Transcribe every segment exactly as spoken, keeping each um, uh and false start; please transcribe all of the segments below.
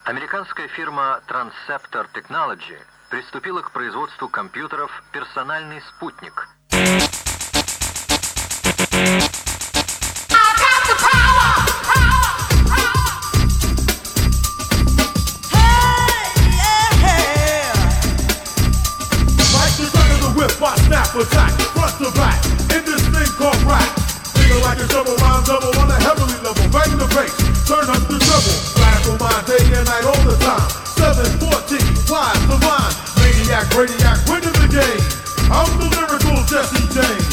Американская фирма Transceptor Technology приступила к производству компьютеров «Персональный спутник». Attack, front to back, in this thing called rap. Feel like a double rhyme double on a heavenly level. Bang the bass, turn up the treble. Radical mind day and night all the time. seven fourteen, flies the line. Maniac, radiac, winning the game. I'm the lyrical Jesse James.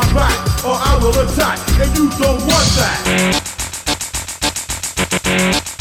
Or I will attack, and you don't want that.